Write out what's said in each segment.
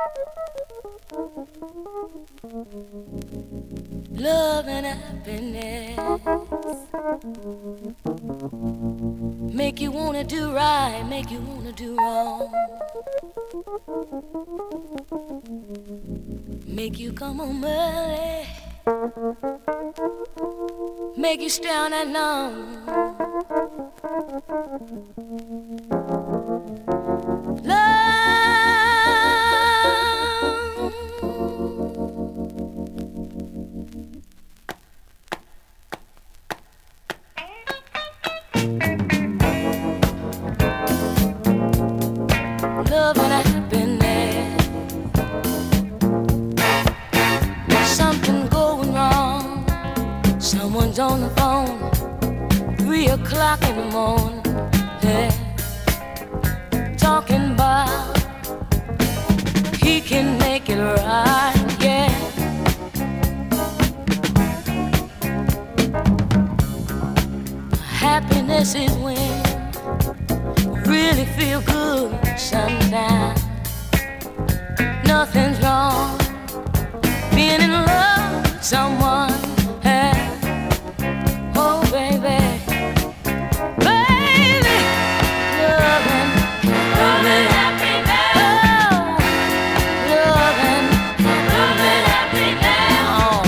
Love and happiness make you wanna do right, make you wanna do wrong, make you come home early, make you stay all night long. Love and happiness. Something going wrong. Someone's on the phone. 3 o'clock in the morning. Yeah. Talking about he can make it right. Yeah. Happiness is when really feel good sometimes. Nothing's wrong being in love with someone. Hey. Oh baby, baby, loving, loving happiness. Oh, loving, loving happiness. Oh.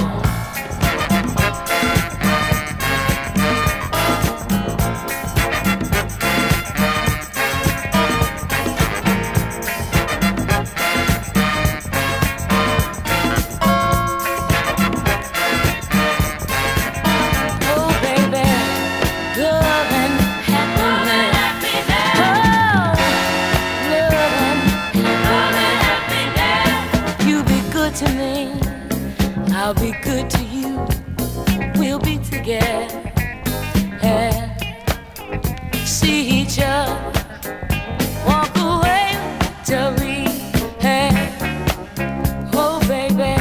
To me, I'll be good to you. We'll be together. See each other. Walk away till we have. Oh baby,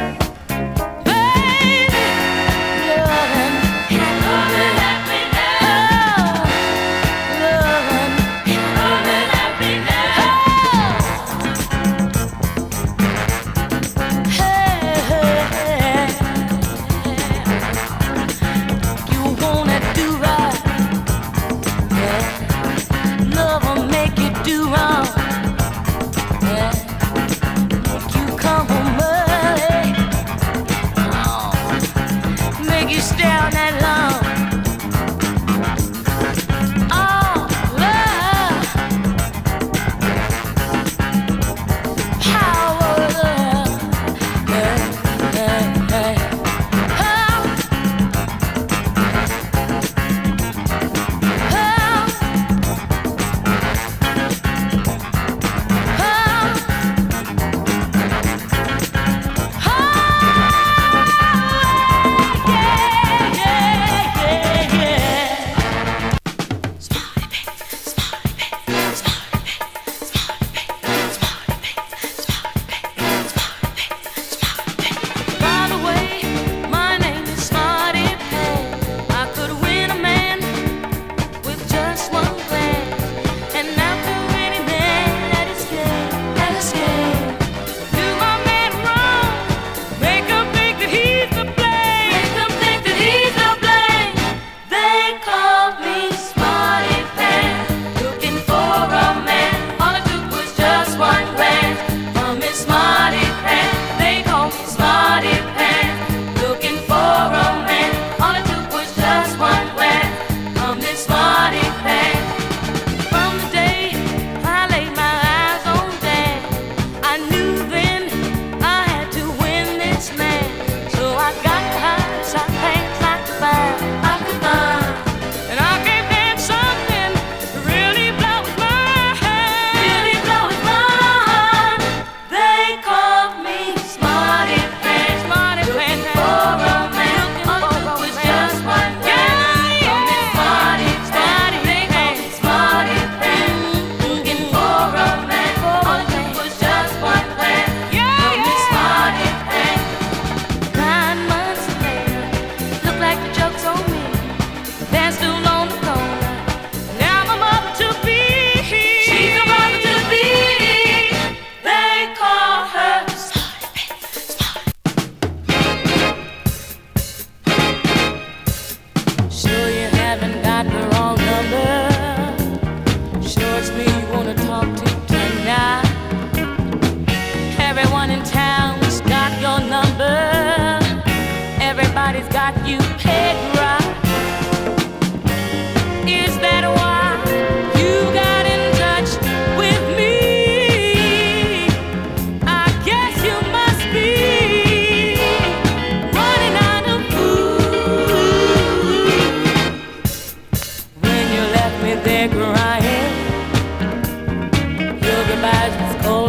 baby, loving, happiness. Oh, loving, happiness. You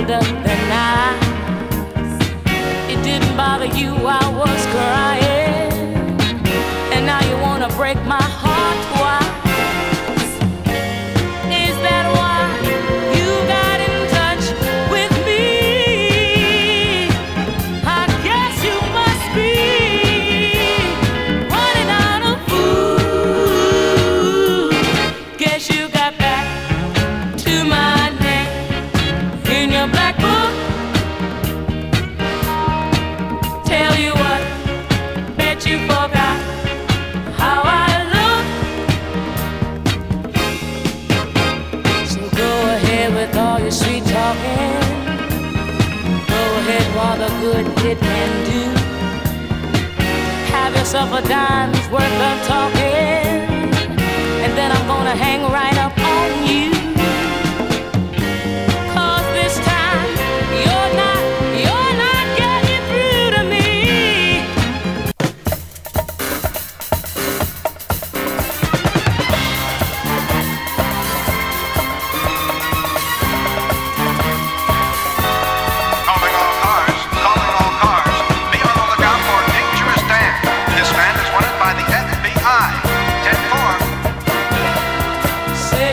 under the night. It didn't bother you, I was crying, and now you wanna break my heart twice. Is that why you got in touch with me? I guess you must be running out of food. Guess you got back to my name in your black book. Tell you what, bet you forgot how I look. So go ahead with all your sweet talking. Go ahead while the good it can do. Have yourself a dime's worth of talking, and then I'm gonna hang right up on you. 'Cause this time you're not getting through to me. Calling all cars, calling all cars. Be on the lookout for Dangerous Dan. This man is wanted by the FBI. 10-4. Say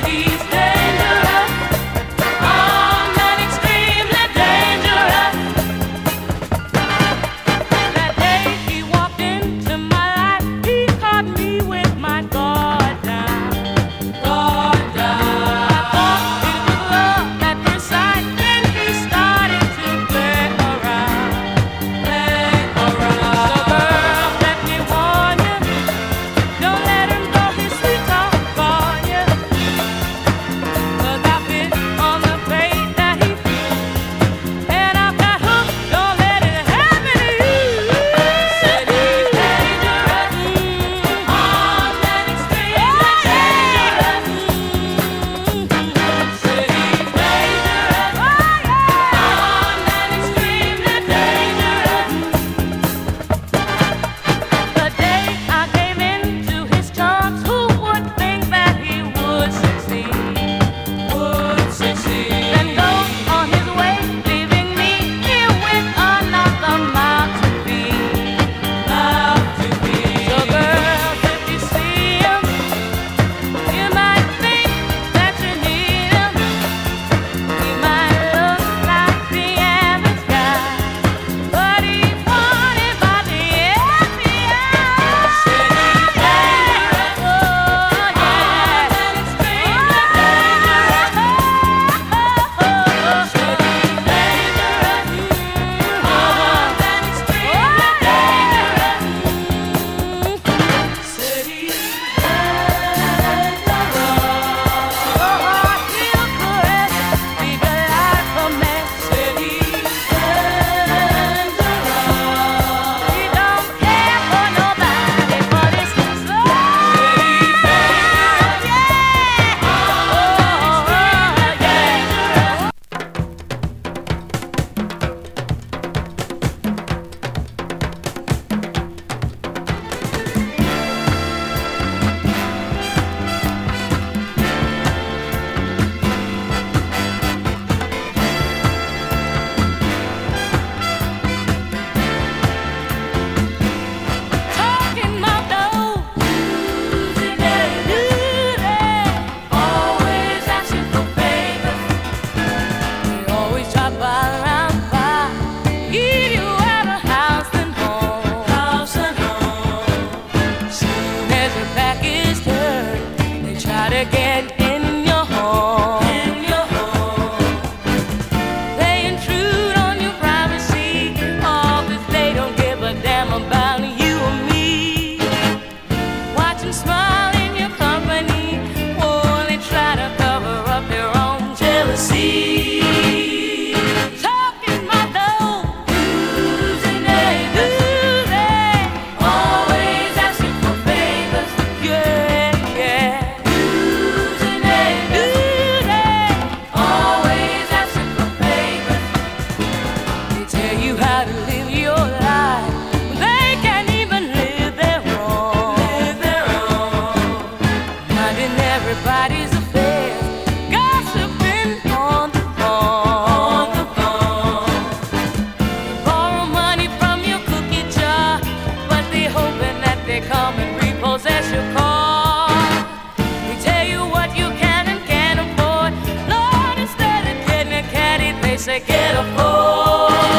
phone.